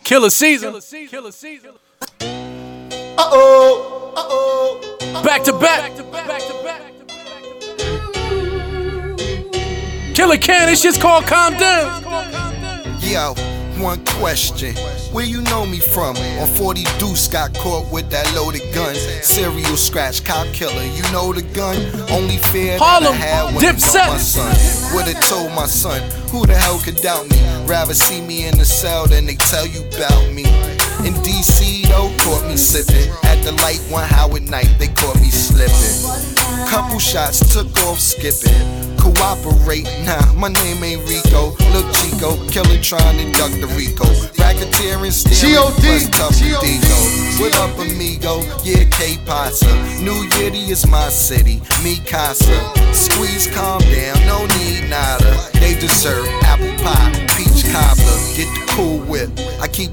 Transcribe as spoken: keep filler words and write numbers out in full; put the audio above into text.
Killer season. Uh-oh, uh-oh. Back to back. Killer Can, it's just called Calm Down. Yo, one question. Where you know me from? On forty Deuce, got caught with that loaded gun. Serial scratch, cop killer, you know the gun? Only fear Harlem, that I had when I Dipset. dumped my son. Would've told my son, who the hell could doubt me? Rather see me in the cell than they tell you about me. In D C though, caught me sipping. At the light one Howard night, they caught me slipping. Couple shots, took off skipping. Cooperate, nah, my name ain't Rico. Look Chico, killer trying to duck the Rico. Racketeering, steering, plus tough with Digo. What up, amigo? Yeah, K-Pasa. New Yiddy is my city, me casa. Squeeze, calm down, no need nada. They deserve apple pie, peach cobbler. Get the cool whip, I keep